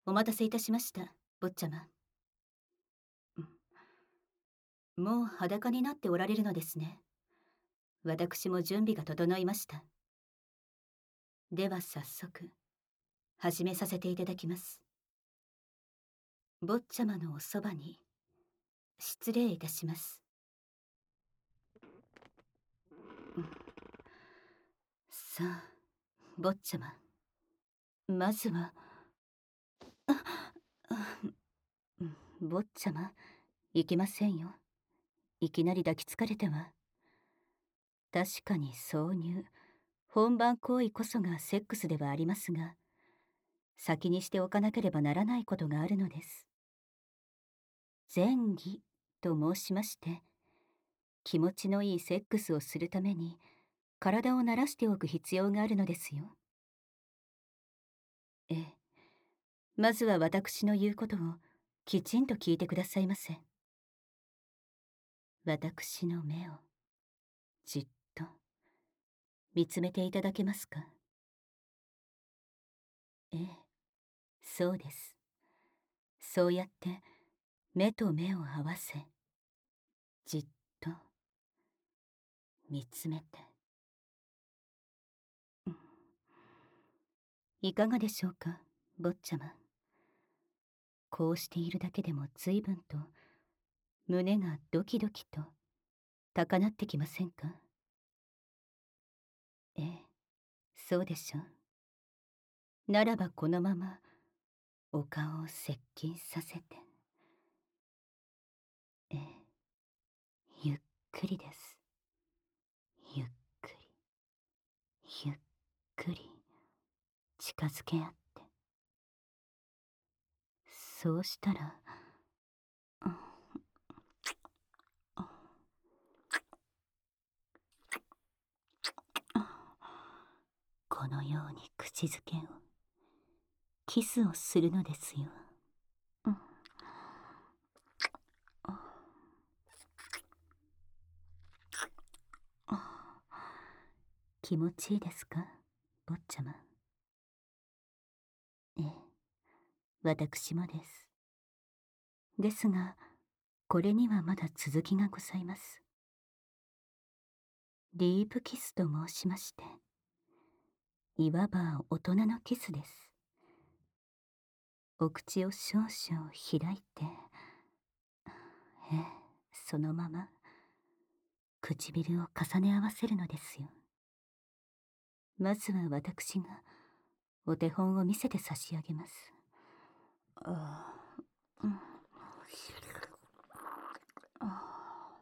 お待たせいたしました、坊ちゃま。もう裸になっておられるのですね。私も準備が整いました。では早速、始めさせていただきます。坊ちゃまのおそばに、失礼いたします。さあ、坊ちゃま、まずは、坊ちゃま、いけませんよ。いきなり抱きつかれては。確かに挿入、本番行為こそがセックスではありますが、先にしておかなければならないことがあるのです。前儀と申しまして、気持ちのいいセックスをするために体を慣らしておく必要があるのですよ。ええ、まずは私の言うことをきちんと聞いてくださいませ。私の目をじっと見つめていただけますか？ええ、そうです。そうやって目と目を合わせ、じっと見つめて。いかがでしょうか、坊ちゃま。こうしているだけでも随分と胸がドキドキと高鳴ってきませんか？ええ、そうでしょう。ならばこのままお顔を接近させて。ええ、ゆっくりです。ゆっくり、ゆっくり近づけ合って。そうしたら、このように口づけを、キスをするのですよ。気持ちいいですか、坊ちゃま。ええ、私もです。ですが、これにはまだ続きがございます。ディープキスと申しまして、いわば大人のキスです。お口を少々開いて、ええ、そのまま唇を重ね合わせるのですよ。まずは私がお手本を見せて差し上げます。ああ、うん、あ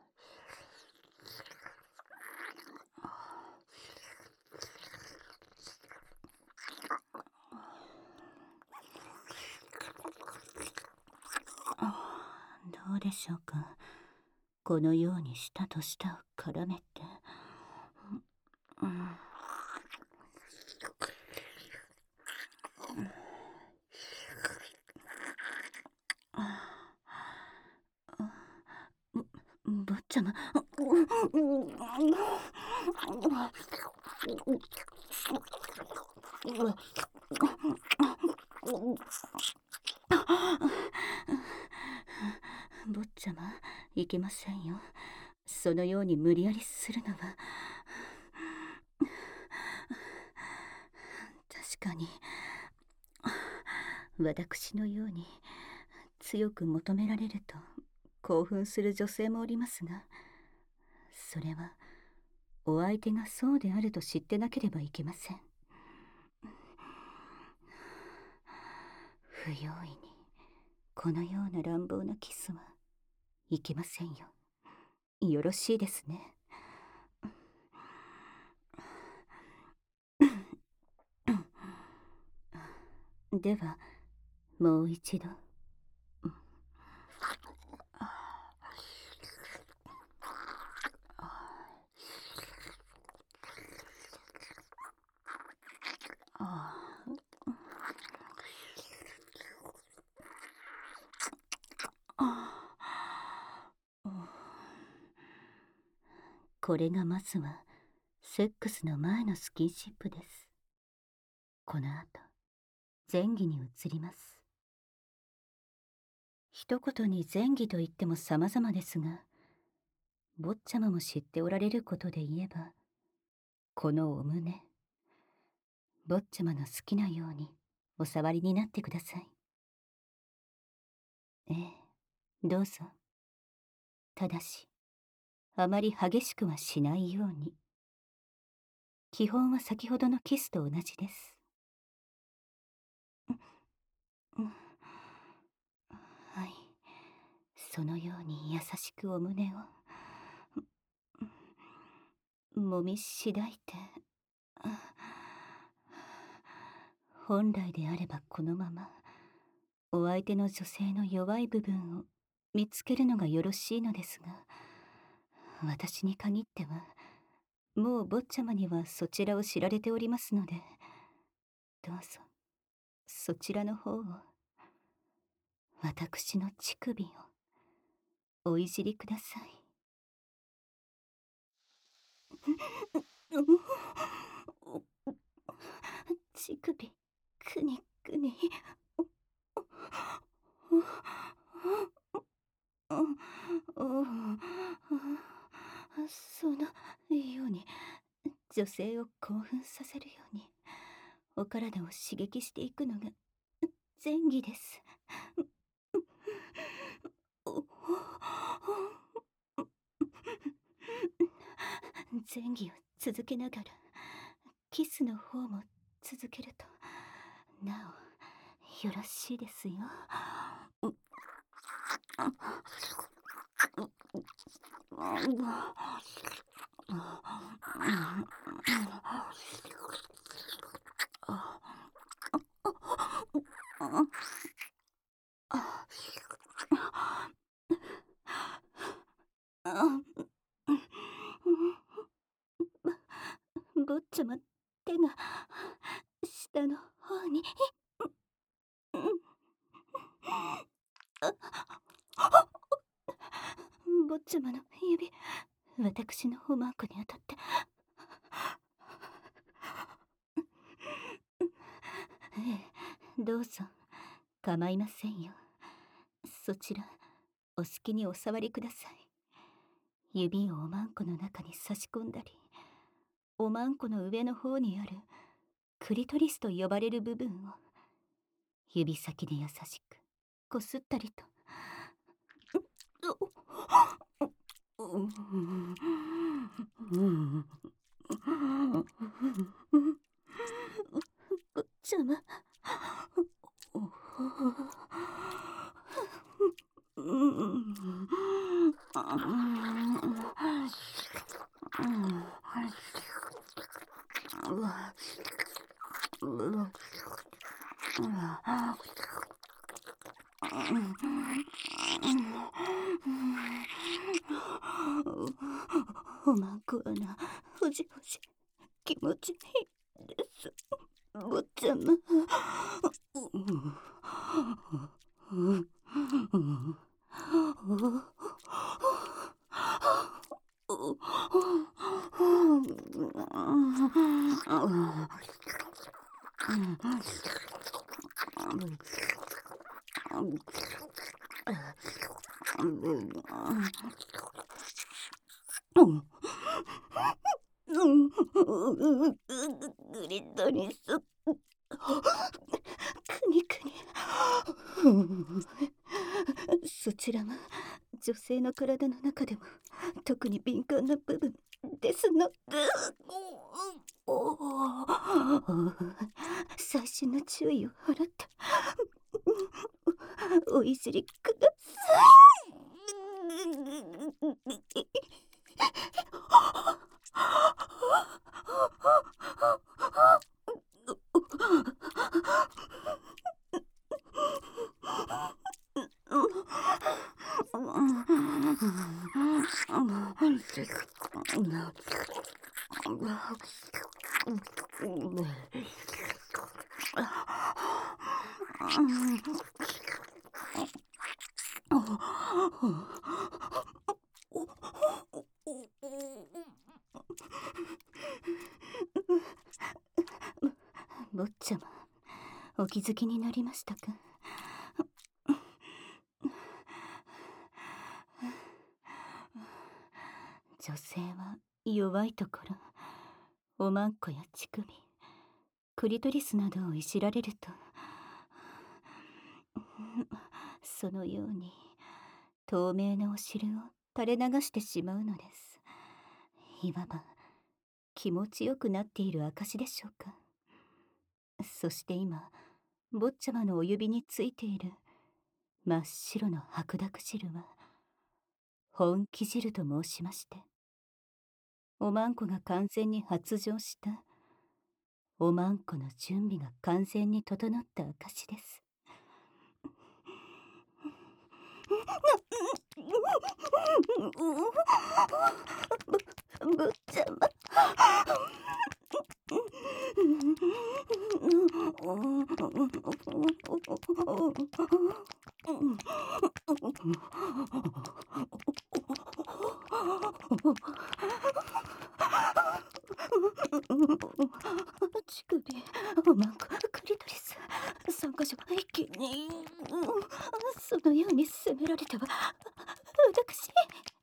どうでしょうか。このように舌と舌を絡めて、うん、坊ちゃま、坊ちゃま、いけませんよ。そのように無理やりするのは。確かに、私のように強く求められると興奮する女性もおりますが、それはお相手がそうであると知ってなければいけません。不用意にこのような乱暴なキスはいけませんよ。よろしいですね。ではもう一度。これがまずはセックスの前のスキンシップです。この後前儀に移ります。 一言に前儀と言っても様々ですが、坊ちゃまも知っておられることで言えば、このお胸、坊ちゃまの好きなようにお触りになってください。ええ、どうぞ。ただし、あまり激しくはしないように。基本は先ほどのキスと同じです。うん、はい。そのように優しくお胸を、揉みしだいて、本来であればこのまま、お相手の女性の弱い部分を見つけるのがよろしいのですが、私に限っては、もう坊ちゃまにはそちらを知られておりますので、どうぞ、そちらの方を、私の乳首を、おいじりください。乳首、くにくに。そのように女性を興奮させるようにお体を刺激していくのが前儀です。前儀を続けながらキスの方も続けるとなおよろしいですよ。坊ちゃま、手が下の方に。坊ちゃまの指、私のおまんこに当たって。ええ、どうぞ構いませんよ。そちらお好きにお触りください。指をおまんこの中に差し込んだり、おまんこの上の方にあるクリトリスと呼ばれる部分を指先で優しくこすったりと。坊ちゃま、おまんこはな、ほじほじ気持ちいいです。坊ちゃま。グリトリス、くにくに。そちらは女性の体の中でも特に敏感な部分ですので、細心の注意を払っておいじりください。坊ちゃま、お気づきになりましたか？ 女性は弱いところ、おまんこや乳首、クリトリスなどをいじられると、そのように透明なお汁を垂れ流してしまうのです。いわば気持ちよくなっている証でしょうか。そして今、坊ちゃまのお指についている真っ白の白濁汁は本気汁と申しまして、おまんこが完全に発情した、おまんこの準備が完全に整った証です。坊ちゃま、乳首、おまんこ、クリトリス、3箇所一気に、そのように責められては私、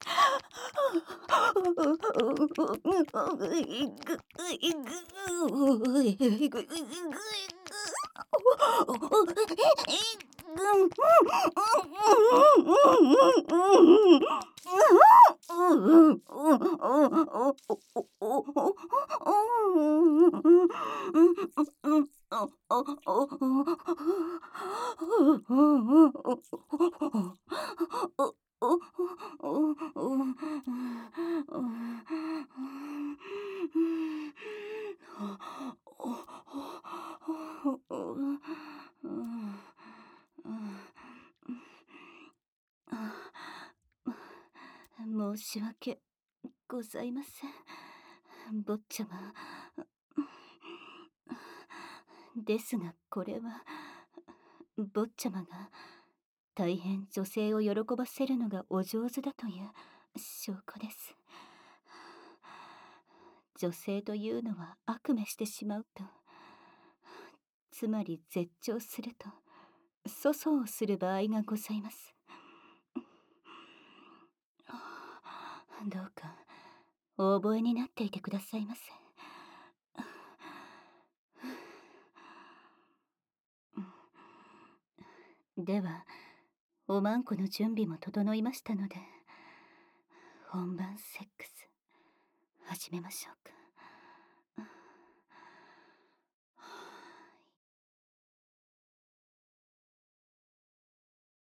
申し訳ございません、坊ちゃま。ですがこれは坊ちゃまが大変女性を喜ばせるのがお上手だという証拠です。女性というのは悪夢してしまうと、つまり絶頂すると粗相をする場合がございます。どうかお覚えになっていてくださいませ。ではおまんこの準備も整いましたので、本番セックス始めましょうか。